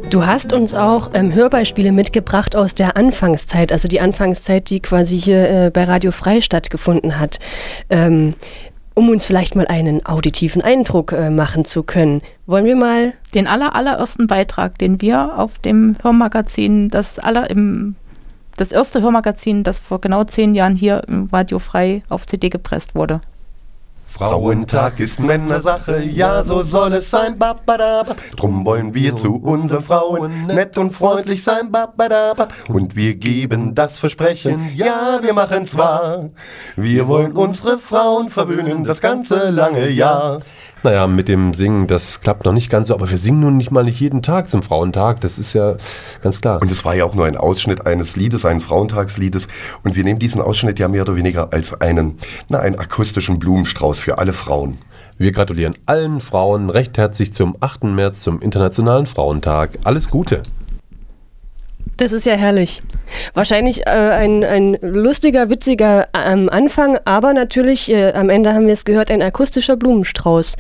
Du hast uns auch Hörbeispiele mitgebracht aus der Anfangszeit, also die Anfangszeit, die quasi hier bei Radio Frei stattgefunden hat, um uns vielleicht mal einen auditiven Eindruck machen zu können. Wollen wir mal den allerersten Beitrag, den wir auf dem Hörmagazin, das erste Hörmagazin, das vor genau 10 Jahren hier im Radio Frei auf CD gepresst wurde. Frauentag ist Männersache, ja, so soll es sein, babadab. Drum wollen wir zu unseren Frauen nett und freundlich sein, babadab. Und wir geben das Versprechen, ja, wir machen's wahr. Wir wollen unsere Frauen verwöhnen, das ganze lange Jahr. Naja, mit dem Singen, das klappt noch nicht ganz so, aber wir singen nun nicht jeden Tag zum Frauentag, das ist ja ganz klar. Und es war ja auch nur ein Ausschnitt eines Liedes, eines Frauentagsliedes, und wir nehmen diesen Ausschnitt ja mehr oder weniger als einen akustischen Blumenstrauß für alle Frauen. Wir gratulieren allen Frauen recht herzlich zum 8. März, zum Internationalen Frauentag. Alles Gute! Das ist ja herrlich. Wahrscheinlich ein lustiger, witziger Anfang, aber natürlich, am Ende haben wir es gehört, ein akustischer Blumenstrauß.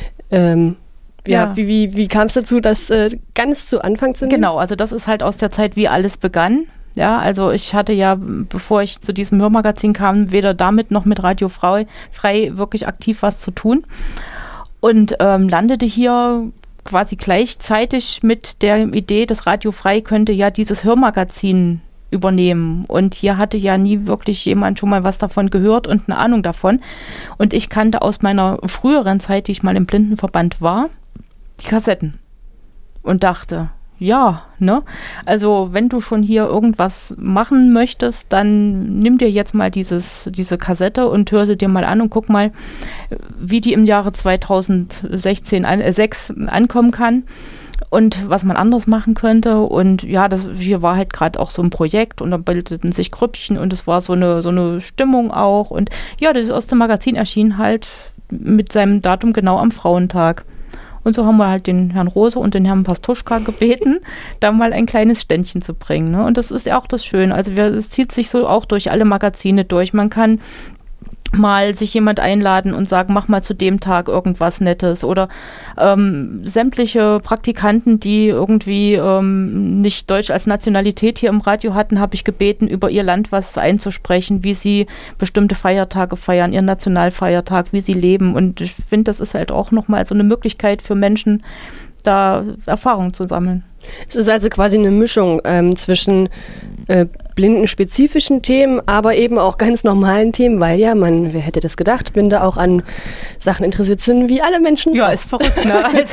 Ja. Wie kam es dazu, das ganz zu Anfang zu nehmen? Genau, also das ist halt aus der Zeit, wie alles begann. Ja, also ich hatte ja, bevor ich zu diesem Hörmagazin kam, weder damit noch mit Radio Frei wirklich aktiv was zu tun. Und landete hier quasi gleichzeitig mit der Idee, dass Radio Frei könnte ja dieses Hörmagazin übernehmen. Und hier hatte ja nie wirklich jemand schon mal was davon gehört und eine Ahnung davon. Und ich kannte aus meiner früheren Zeit, die ich mal im Blindenverband war, die Kassetten. Und dachte, ja, ne? Also wenn du schon hier irgendwas machen möchtest, dann nimm dir jetzt mal diese Kassette und hör sie dir mal an und guck mal, wie die im Jahre 2006 ankommen kann und was man anders machen könnte. Und ja, das hier war halt gerade auch so ein Projekt und da bildeten sich Grüppchen und es war so eine Stimmung auch. Und ja, das erste Magazin erschien halt mit seinem Datum genau am Frauentag. Und so haben wir halt den Herrn Rose und den Herrn Pastuschka gebeten, da mal ein kleines Ständchen zu bringen. Ne? Und das ist ja auch das Schöne. Also es zieht sich so auch durch alle Magazine durch. Man kann mal sich jemand einladen und sagen, mach mal zu dem Tag irgendwas Nettes. Oder sämtliche Praktikanten, die irgendwie nicht Deutsch als Nationalität hier im Radio hatten, habe ich gebeten, über ihr Land was einzusprechen, wie sie bestimmte Feiertage feiern, ihren Nationalfeiertag, wie sie leben. Und ich finde, das ist halt auch nochmal so eine Möglichkeit für Menschen, da Erfahrungen zu sammeln. Es ist also quasi eine Mischung zwischen blindenspezifischen Themen, aber eben auch ganz normalen Themen, weil ja, wer hätte das gedacht, Blinde auch an Sachen interessiert sind, wie alle Menschen. Ja, ist verrückt, ne? Also,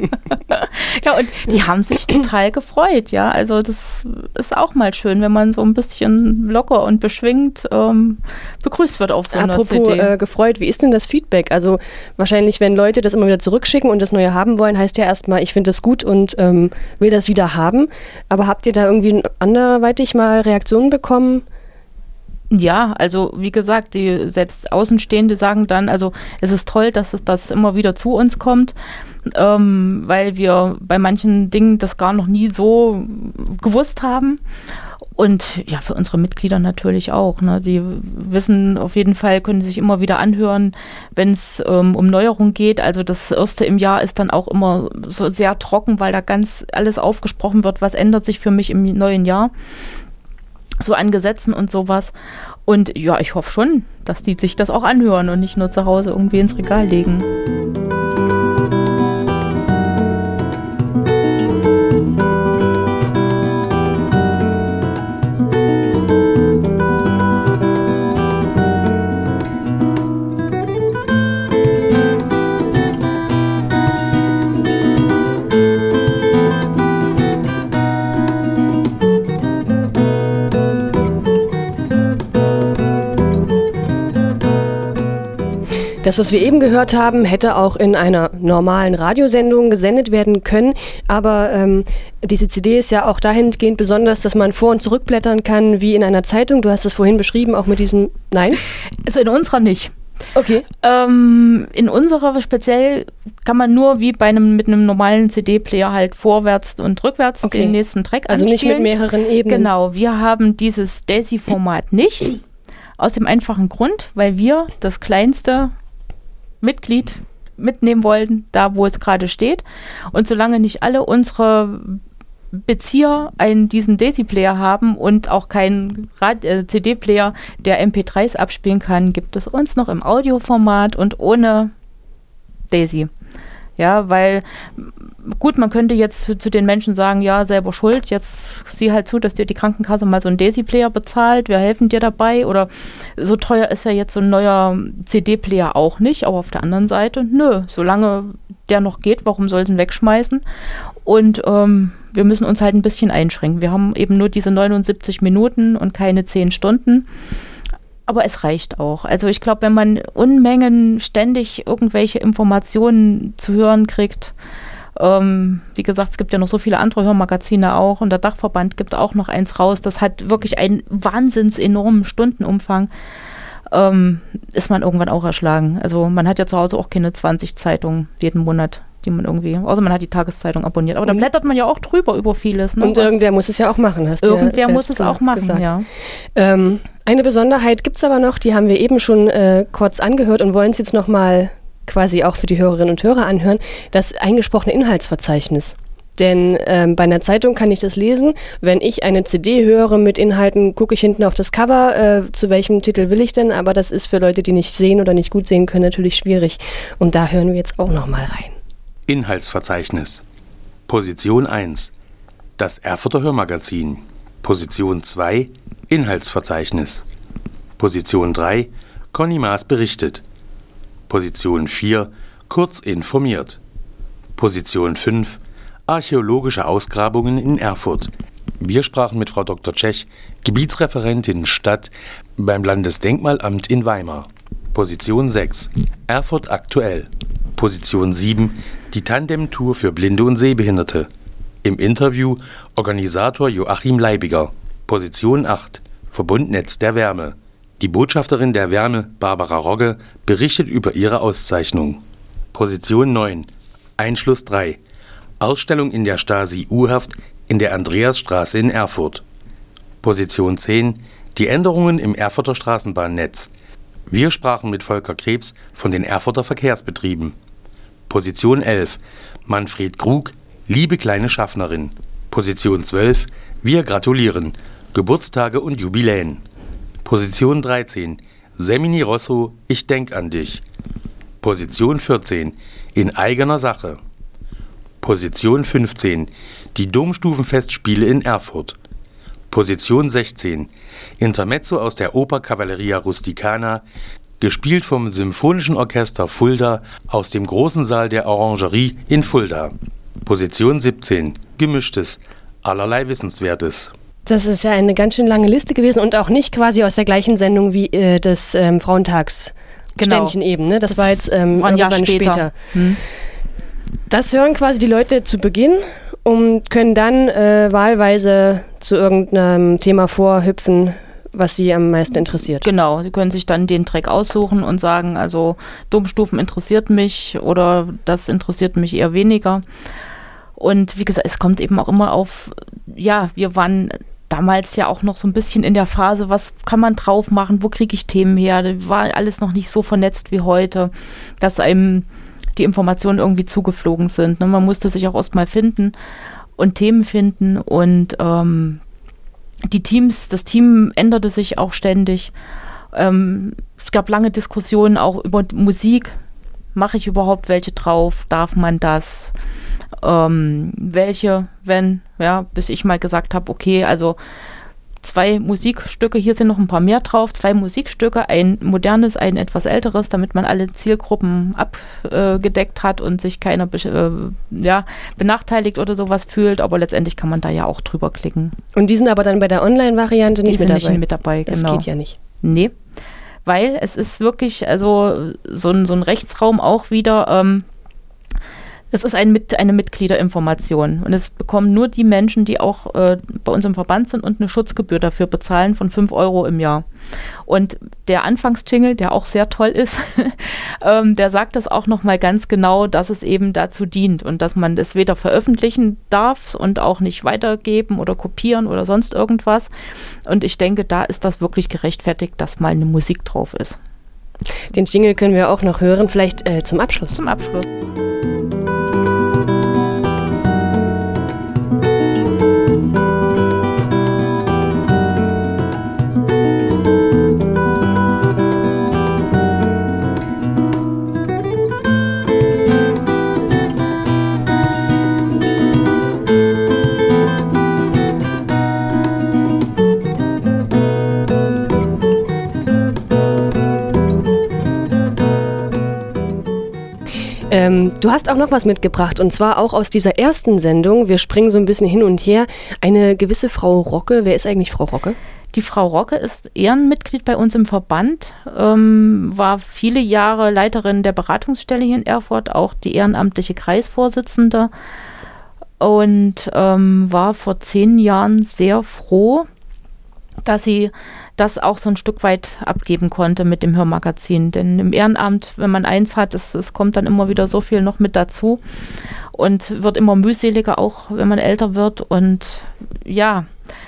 ja, und die haben sich total gefreut, ja, also das ist auch mal schön, wenn man so ein bisschen locker und beschwingt begrüßt wird auf so einer CD. Apropos gefreut, wie ist denn das Feedback? Also wahrscheinlich, wenn Leute das immer wieder zurückschicken und das Neue haben wollen, heißt ja erstmal, ich finde das gut und will das wieder haben, aber habt ihr da irgendwie anderweitig mal Reaktionen bekommen? Ja, also wie gesagt, die selbst Außenstehende sagen dann, also es ist toll, dass das immer wieder zu uns kommt, weil wir bei manchen Dingen das gar noch nie so gewusst haben. Und ja, für unsere Mitglieder natürlich auch. Ne? Die wissen auf jeden Fall, können sich immer wieder anhören, wenn es um Neuerung geht. Also das erste im Jahr ist dann auch immer so sehr trocken, weil da ganz alles aufgesprochen wird, was ändert sich für mich im neuen Jahr. So an Gesetzen und sowas. Und ja, ich hoffe schon, dass die sich das auch anhören und nicht nur zu Hause irgendwie ins Regal legen. Das, was wir eben gehört haben, hätte auch in einer normalen Radiosendung gesendet werden können, aber diese CD ist ja auch dahingehend besonders, dass man vor- und zurückblättern kann, wie in einer Zeitung. Du hast das vorhin beschrieben, auch mit diesem, nein? Also in unserer nicht. Okay. In unserer speziell kann man nur wie mit einem normalen CD-Player halt vorwärts und rückwärts den nächsten Track also anspielen. Also nicht mit mehreren Ebenen. Genau, wir haben dieses DAISY-Format nicht, aus dem einfachen Grund, weil wir das kleinste Mitglied mitnehmen wollten, da wo es gerade steht. Und solange nicht alle unsere Bezieher diesen Daisy-Player haben und auch keinen CD-Player, der MP3s abspielen kann, gibt es uns noch im Audioformat und ohne Daisy. Ja, weil, gut, man könnte jetzt zu den Menschen sagen, ja, selber schuld, jetzt sieh halt zu, dass dir die Krankenkasse mal so einen Daisy-Player bezahlt, wir helfen dir dabei, oder so teuer ist ja jetzt so ein neuer CD-Player auch nicht, aber auf der anderen Seite, nö, solange der noch geht, warum sollten wegschmeißen? Und wir müssen uns halt ein bisschen einschränken. Wir haben eben nur diese 79 Minuten und keine 10 Stunden. Aber es reicht auch. Also ich glaube, wenn man Unmengen ständig irgendwelche Informationen zu hören kriegt, wie gesagt, es gibt ja noch so viele andere Hörmagazine auch und der Dachverband gibt auch noch eins raus, das hat wirklich einen wahnsinns enormen Stundenumfang, ist man irgendwann auch erschlagen. Also man hat ja zu Hause auch keine 20 Zeitungen jeden Monat, die man irgendwie, außer man hat die Tageszeitung abonniert. Aber da blättert man ja auch drüber über vieles. Ne? Und irgendwer muss es ja auch machen, hast du ja Irgendwer muss es auch machen, gesagt. ja. Eine Besonderheit gibt es aber noch, die haben wir eben schon kurz angehört und wollen es jetzt nochmal quasi auch für die Hörerinnen und Hörer anhören, das eingesprochene Inhaltsverzeichnis. Denn bei einer Zeitung kann ich das lesen. Wenn ich eine CD höre mit Inhalten, gucke ich hinten auf das Cover, zu welchem Titel will ich denn, aber das ist für Leute, die nicht sehen oder nicht gut sehen können, natürlich schwierig. Und da hören wir jetzt auch nochmal rein. Inhaltsverzeichnis. Position 1. Das Erfurter Hörmagazin. Position 2. Inhaltsverzeichnis. Position 3. Conny Maas berichtet. Position 4. Kurz informiert. Position 5. Archäologische Ausgrabungen in Erfurt. Wir sprachen mit Frau Dr. Tschech, Gebietsreferentin Stadt beim Landesdenkmalamt in Weimar. Position 6. Erfurt aktuell. Position 7. Die Tandem-Tour für Blinde und Sehbehinderte. Im Interview Organisator Joachim Leibiger. Position 8. Verbundnetz der Wärme. Die Botschafterin der Wärme, Barbara Rogge, berichtet über ihre Auszeichnung. Position 9. Einschluss 3. Ausstellung in der Stasi-U-Haft in der Andreasstraße in Erfurt. Position 10. Die Änderungen im Erfurter Straßenbahnnetz. Wir sprachen mit Volker Krebs von den Erfurter Verkehrsbetrieben. Position 11. Manfred Krug, liebe kleine Schaffnerin. Position 12. Wir gratulieren. Geburtstage und Jubiläen. Position 13. Semini Rosso, ich denk an dich. Position 14. In eigener Sache. Position 15. Die Domstufenfestspiele in Erfurt. Position 16. Intermezzo aus der Oper Cavalleria Rusticana, gespielt vom Symphonischen Orchester Fulda aus dem großen Saal der Orangerie in Fulda. Position 17. Gemischtes, allerlei Wissenswertes. Das ist ja eine ganz schön lange Liste gewesen und auch nicht quasi aus der gleichen Sendung wie das Frauentagsständchen eben. Ne? Das war jetzt ein Jahr später. Das hören quasi die Leute zu Beginn und können dann wahlweise zu irgendeinem Thema vorhüpfen, was sie am meisten interessiert. Genau, sie können sich dann den Track aussuchen und sagen, also Domstufen interessiert mich oder das interessiert mich eher weniger. Und wie gesagt, es kommt eben auch immer auf, ja, wir waren damals ja auch noch so ein bisschen in der Phase, was kann man drauf machen, wo kriege ich Themen her? Da war alles noch nicht so vernetzt wie heute, dass einem die Informationen irgendwie zugeflogen sind. Ne? Man musste sich auch erstmal finden und Themen finden und das Team änderte sich auch ständig. Es gab lange Diskussionen auch über Musik. Mache ich überhaupt welche drauf? Darf man das? Welche, wenn? Ja, bis ich mal gesagt habe, okay, also 2 Musikstücke, hier sind noch ein paar mehr drauf, 2 Musikstücke, ein modernes, ein etwas älteres, damit man alle Zielgruppen abgedeckt hat und sich keiner benachteiligt oder sowas fühlt, aber letztendlich kann man da ja auch drüber klicken. Und die sind aber dann bei der Online-Variante nicht mit dabei? Die sind nicht mit dabei, genau. Das geht ja nicht. Nee, weil es ist wirklich, also so ein Rechtsraum auch wieder, es ist eine Mitgliederinformation und es bekommen nur die Menschen, die auch bei uns im Verband sind und eine Schutzgebühr dafür bezahlen von 5 € im Jahr. Und der Anfangsjingle, der auch sehr toll ist, der sagt das auch nochmal ganz genau, dass es eben dazu dient und dass man es weder veröffentlichen darf und auch nicht weitergeben oder kopieren oder sonst irgendwas. Und ich denke, da ist das wirklich gerechtfertigt, dass mal eine Musik drauf ist. Den Jingle können wir auch noch hören, vielleicht zum Abschluss. Zum Abschluss. Du hast auch noch was mitgebracht, und zwar auch aus dieser ersten Sendung. Wir springen so ein bisschen hin und her. Eine gewisse Frau Rocke. Wer ist eigentlich Frau Rocke? Die Frau Rocke ist Ehrenmitglied bei uns im Verband, war viele Jahre Leiterin der Beratungsstelle hier in Erfurt, auch die ehrenamtliche Kreisvorsitzende und war vor 10 Jahren sehr froh, dass sie das auch so ein Stück weit abgeben konnte mit dem Hörmagazin. Denn im Ehrenamt, wenn man eins hat, es kommt dann immer wieder so viel noch mit dazu und wird immer mühseliger, auch wenn man älter wird. Und ja,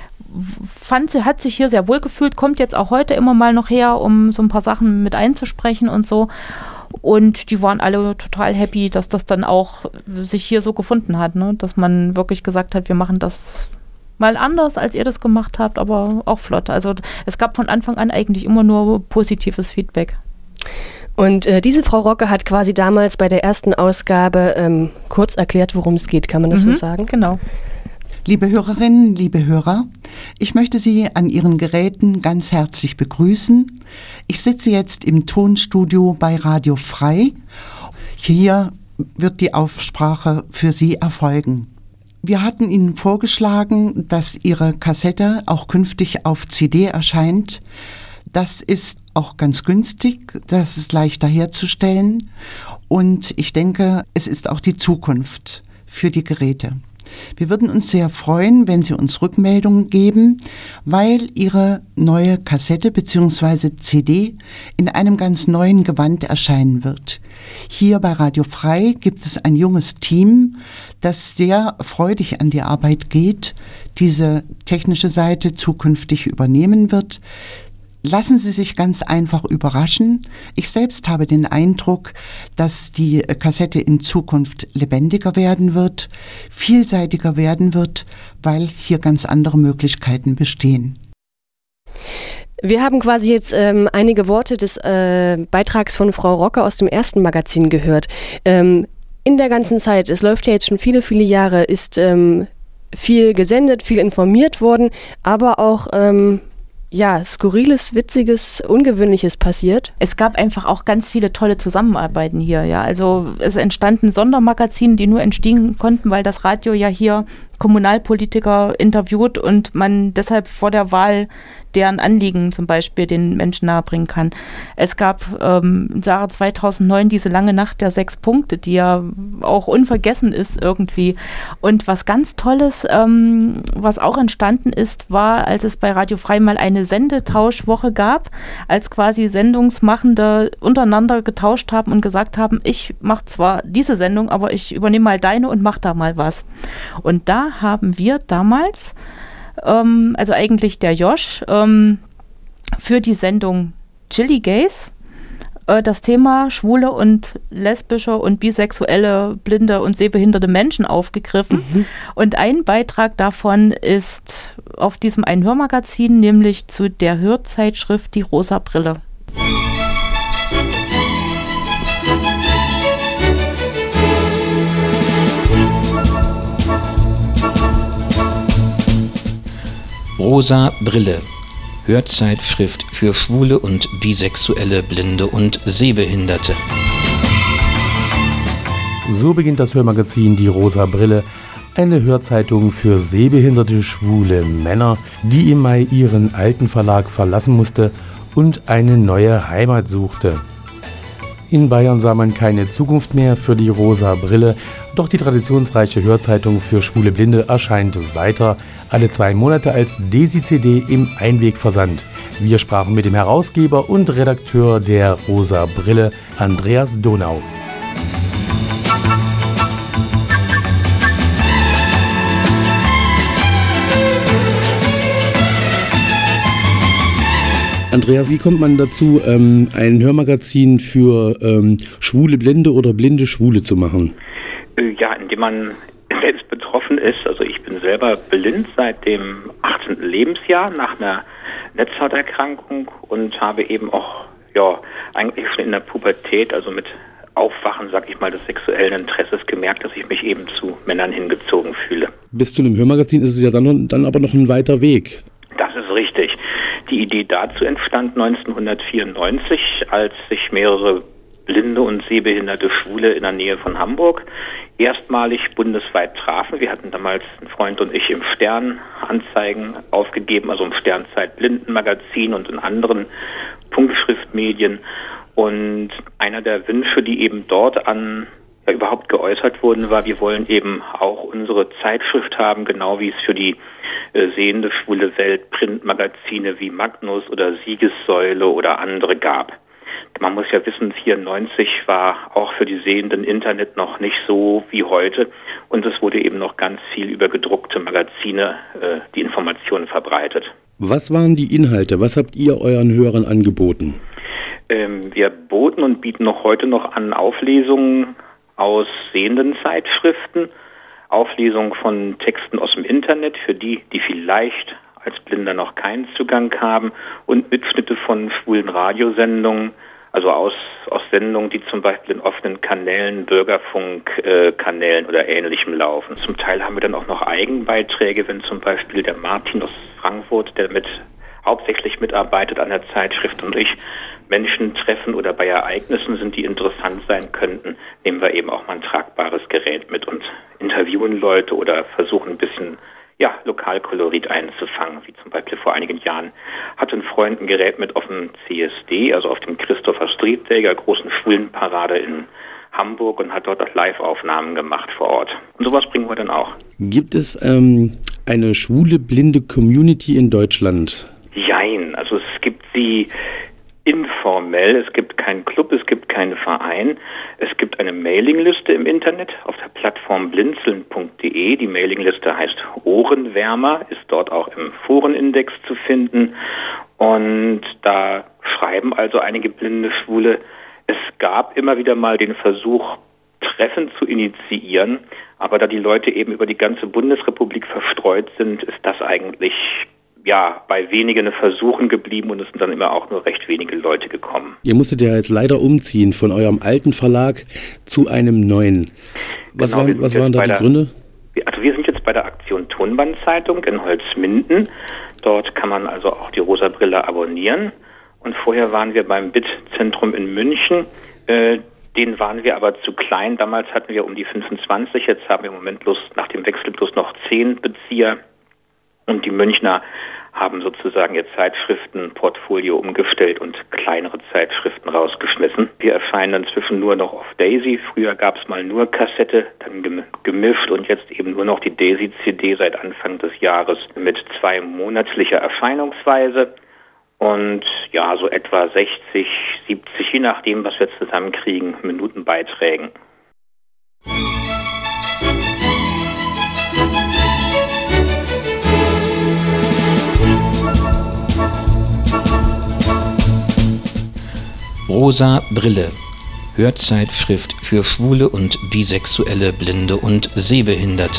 hat sich hier sehr wohl gefühlt, kommt jetzt auch heute immer mal noch her, um so ein paar Sachen mit einzusprechen und so. Und die waren alle total happy, dass das dann auch sich hier so gefunden hat, ne? Dass man wirklich gesagt hat, wir machen das mal anders, als ihr das gemacht habt, aber auch flott. Also es gab von Anfang an eigentlich immer nur positives Feedback. Und diese Frau Rocke hat quasi damals bei der ersten Ausgabe kurz erklärt, worum es geht. Kann man das so sagen? Genau. Liebe Hörerinnen, liebe Hörer, ich möchte Sie an Ihren Geräten ganz herzlich begrüßen. Ich sitze jetzt im Tonstudio bei Radio Frei. Hier wird die Aufsprache für Sie erfolgen. Wir hatten Ihnen vorgeschlagen, dass Ihre Kassette auch künftig auf CD erscheint. Das ist auch ganz günstig, das ist leichter herzustellen und ich denke, es ist auch die Zukunft für die Geräte. Wir würden uns sehr freuen, wenn Sie uns Rückmeldungen geben, weil Ihre neue Kassette bzw. CD in einem ganz neuen Gewand erscheinen wird. Hier bei Radio Frei gibt es ein junges Team, das sehr freudig an die Arbeit geht, diese technische Seite zukünftig übernehmen wird. Lassen Sie sich ganz einfach überraschen. Ich selbst habe den Eindruck, dass die Kassette in Zukunft lebendiger werden wird, vielseitiger werden wird, weil hier ganz andere Möglichkeiten bestehen. Wir haben quasi jetzt einige Worte des Beitrags von Frau Rocke aus dem ersten Magazin gehört. In der ganzen Zeit, es läuft ja jetzt schon viele, viele Jahre, ist viel gesendet, viel informiert worden, aber auch Skurriles, Witziges, Ungewöhnliches passiert. Es gab einfach auch ganz viele tolle Zusammenarbeiten hier, ja. Also es entstanden Sondermagazine, die nur entstehen konnten, weil das Radio ja hier Kommunalpolitiker interviewt und man deshalb vor der Wahl deren Anliegen zum Beispiel den Menschen nahebringen kann. Es gab im Jahre 2009 diese lange Nacht der 6 Punkte, die ja auch unvergessen ist irgendwie. Und was ganz Tolles, was auch entstanden ist, war, als es bei Radio Frei mal eine Sendetauschwoche gab, als quasi Sendungsmachende untereinander getauscht haben und gesagt haben, ich mache zwar diese Sendung, aber ich übernehme mal deine und mache da mal was. Und da haben wir damals also eigentlich der Josh, für die Sendung Chili Gays das Thema schwule und lesbische und bisexuelle, blinde und sehbehinderte Menschen aufgegriffen. Und ein Beitrag davon ist auf diesem einen Hörmagazin, nämlich zu der Hörzeitschrift Die Rosa Brille. Rosa Brille, Hörzeitschrift für schwule und bisexuelle, blinde und sehbehinderte. So beginnt das Hörmagazin Die Rosa Brille, eine Hörzeitung für sehbehinderte schwule Männer, die im Mai ihren alten Verlag verlassen musste und eine neue Heimat suchte. In Bayern sah man keine Zukunft mehr für die Rosa Brille, doch die traditionsreiche Hörzeitung für schwule Blinde erscheint weiter, alle 2 Monate als Desi-CD im Einwegversand. Wir sprachen mit dem Herausgeber und Redakteur der Rosa Brille, Andreas Donau. Andreas, wie kommt man dazu, ein Hörmagazin für schwule Blinde oder blinde Schwule zu machen? Ja, indem man selbst betroffen ist. Also ich bin selber blind seit dem 18. Lebensjahr nach einer Netzhauterkrankung und habe eben auch eigentlich schon in der Pubertät, also mit Aufwachen, sag ich mal, des sexuellen Interesses gemerkt, dass ich mich eben zu Männern hingezogen fühle. Bis zu einem Hörmagazin ist es ja dann aber noch ein weiter Weg. Das ist richtig. Die Idee dazu entstand 1994, als sich mehrere blinde und sehbehinderte Schwule in der Nähe von Hamburg erstmalig bundesweit trafen. Wir hatten damals, ein Freund und ich, im Stern Anzeigen aufgegeben, also im Sternzeit Blindenmagazin und in anderen Punktschriftmedien. Und einer der Wünsche, die eben dort überhaupt geäußert wurden, war, wir wollen eben auch unsere Zeitschrift haben, genau wie es für die sehende schwule Welt Printmagazine wie Magnus oder Siegessäule oder andere gab. Man muss ja wissen, 1994 war auch für die Sehenden Internet noch nicht so wie heute und es wurde eben noch ganz viel über gedruckte Magazine die Informationen verbreitet. Was waren die Inhalte? Was habt ihr euren Hörern angeboten? Wir boten und bieten noch heute noch an Auflesungen aus sehenden Zeitschriften, Auflesungen von Texten aus dem Internet für die vielleicht als Blinder noch keinen Zugang haben und Mitschnitte von schwulen Radiosendungen, also aus Sendungen, die zum Beispiel in offenen Kanälen, Bürgerfunkkanälen oder Ähnlichem laufen. Zum Teil haben wir dann auch noch Eigenbeiträge, wenn zum Beispiel der Martin aus Frankfurt, der hauptsächlich mitarbeitet an der Zeitschrift, und ich Menschen treffen oder bei Ereignissen sind, die interessant sein könnten, nehmen wir eben auch mal ein tragbares Gerät mit und interviewen Leute oder versuchen ein bisschen Lokalkolorit einzufangen, wie zum Beispiel vor einigen Jahren hatte ein Freund ein Gerät mit auf dem CSD, also auf dem Christopher Street Day, der großen Schwulenparade in Hamburg, und hat dort auch Live-Aufnahmen gemacht vor Ort. Und sowas bringen wir dann auch. Gibt es eine schwule blinde Community in Deutschland? Jein, also es gibt sie informell, es gibt keinen Club, es gibt keinen Verein. Es gibt eine Mailingliste im Internet auf der Plattform blinzeln.de. Die Mailingliste heißt Ohrenwärmer, ist dort auch im Forenindex zu finden. Und da schreiben also einige blinde Schwule. Es gab immer wieder mal den Versuch, Treffen zu initiieren, aber da die Leute eben über die ganze Bundesrepublik verstreut sind, ist das eigentlich bei wenigen Versuchen geblieben und es sind dann immer auch nur recht wenige Leute gekommen. Ihr musstet ja jetzt leider umziehen von eurem alten Verlag zu einem neuen. Was waren da die Gründe? Also wir sind jetzt bei der Aktion Tonbandzeitung in Holzminden. Dort kann man also auch die Rosa Brille abonnieren. Und vorher waren wir beim BIT-Zentrum in München. Den waren wir aber zu klein. Damals hatten wir um die 25, jetzt haben wir im Moment nach dem Wechsel bloß noch 10 Bezieher. Und die Münchner haben sozusagen ihr Zeitschriftenportfolio umgestellt und kleinere Zeitschriften rausgeschmissen. Wir erscheinen inzwischen nur noch auf Daisy. Früher gab es mal nur Kassette, dann gemischt und jetzt eben nur noch die Daisy-CD seit Anfang des Jahres mit 2 monatlicher Erscheinungsweise. Und so etwa 60, 70, je nachdem, was wir zusammenkriegen, Minutenbeiträgen. Rosa Brille, Hörzeitschrift für schwule und bisexuelle Blinde und Sehbehinderte.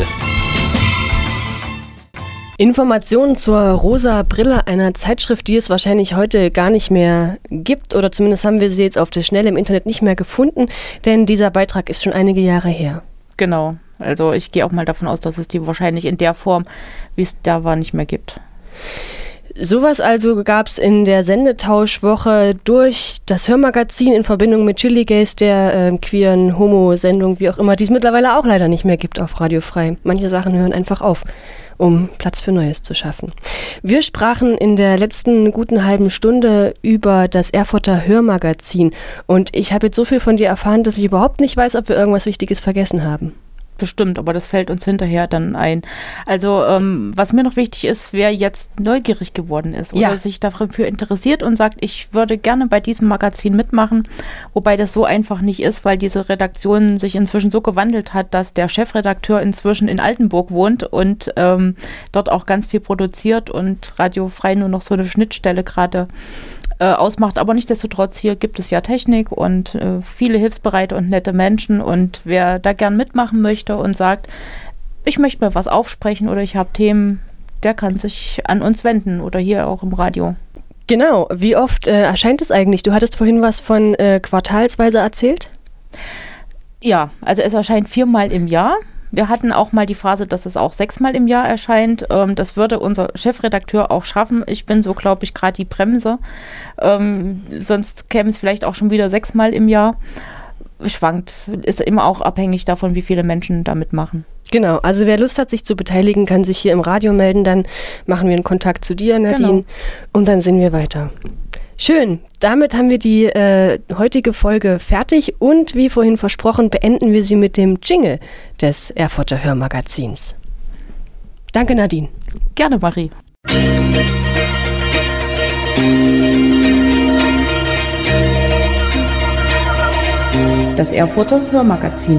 Informationen zur Rosa Brille, einer Zeitschrift, die es wahrscheinlich heute gar nicht mehr gibt, oder zumindest haben wir sie jetzt auf der Schnelle im Internet nicht mehr gefunden, denn dieser Beitrag ist schon einige Jahre her. Genau, also ich gehe auch mal davon aus, dass es die wahrscheinlich in der Form, wie es da war, nicht mehr gibt. Sowas also gab es in der Sendetauschwoche durch das Hörmagazin in Verbindung mit Chili Gays, der queeren Homo-Sendung, wie auch immer, die es mittlerweile auch leider nicht mehr gibt auf Radio Frei. Manche Sachen hören einfach auf, um Platz für Neues zu schaffen. Wir sprachen in der letzten guten halben Stunde über das Erfurter Hörmagazin und ich habe jetzt so viel von dir erfahren, dass ich überhaupt nicht weiß, ob wir irgendwas Wichtiges vergessen haben. Bestimmt, aber das fällt uns hinterher dann ein. Also was mir noch wichtig ist, wer jetzt neugierig geworden ist oder sich dafür interessiert und sagt, ich würde gerne bei diesem Magazin mitmachen, wobei das so einfach nicht ist, weil diese Redaktion sich inzwischen so gewandelt hat, dass der Chefredakteur inzwischen in Altenburg wohnt und dort auch ganz viel produziert und Radio Frei nur noch so eine Schnittstelle gerade ausmacht. Aber nichtsdestotrotz, hier gibt es ja Technik und viele hilfsbereite und nette Menschen, und wer da gern mitmachen möchte und sagt, ich möchte mal was aufsprechen oder ich habe Themen, der kann sich an uns wenden oder hier auch im Radio. Genau, wie oft erscheint es eigentlich? Du hattest vorhin was von quartalsweise erzählt? Ja, also es erscheint 4-mal im Jahr. Wir hatten auch mal die Phase, dass es auch 6-mal im Jahr erscheint. Das würde unser Chefredakteur auch schaffen. Ich bin so, glaube ich, gerade die Bremse. Sonst käme es vielleicht auch schon wieder 6-mal im Jahr. Schwankt, ist immer auch abhängig davon, wie viele Menschen da mitmachen. Genau, also wer Lust hat, sich zu beteiligen, kann sich hier im Radio melden. Dann machen wir einen Kontakt zu dir, Nadine. Genau. Und dann sehen wir weiter. Schön, damit haben wir die heutige Folge fertig und wie vorhin versprochen, beenden wir sie mit dem Jingle des Erfurter Hörmagazins. Danke, Nadine. Gerne, Marie. Das Erfurter Hörmagazin.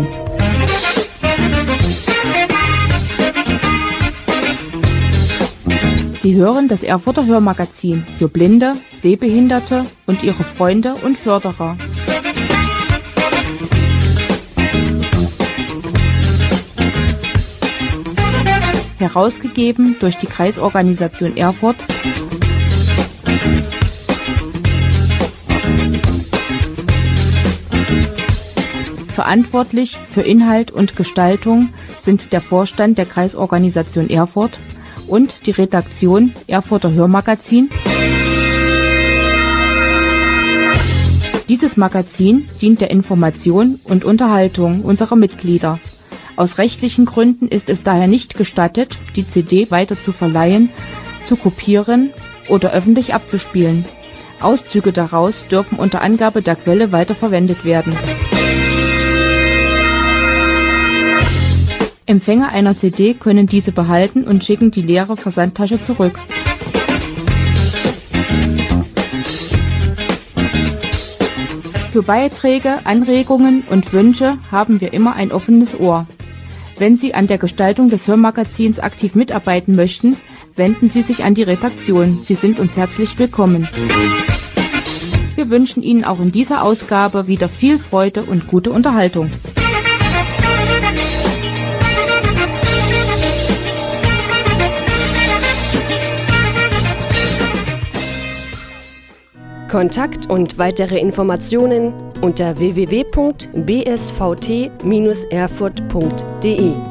Sie hören das Erfurter Hörmagazin für Blinde, Sehbehinderte und ihre Freunde und Förderer. Herausgegeben durch die Kreisorganisation Erfurt. Verantwortlich für Inhalt und Gestaltung sind der Vorstand der Kreisorganisation Erfurt und die Redaktion Erfurter Hörmagazin. Dieses Magazin dient der Information und Unterhaltung unserer Mitglieder. Aus rechtlichen Gründen ist es daher nicht gestattet, die CD weiter zu verleihen, zu kopieren oder öffentlich abzuspielen. Auszüge daraus dürfen unter Angabe der Quelle weiterverwendet werden. Empfänger einer CD können diese behalten und schicken die leere Versandtasche zurück. Für Beiträge, Anregungen und Wünsche haben wir immer ein offenes Ohr. Wenn Sie an der Gestaltung des Hörmagazins aktiv mitarbeiten möchten, wenden Sie sich an die Redaktion. Sie sind uns herzlich willkommen. Wir wünschen Ihnen auch in dieser Ausgabe wieder viel Freude und gute Unterhaltung. Kontakt und weitere Informationen unter www.bsvt-erfurt.de.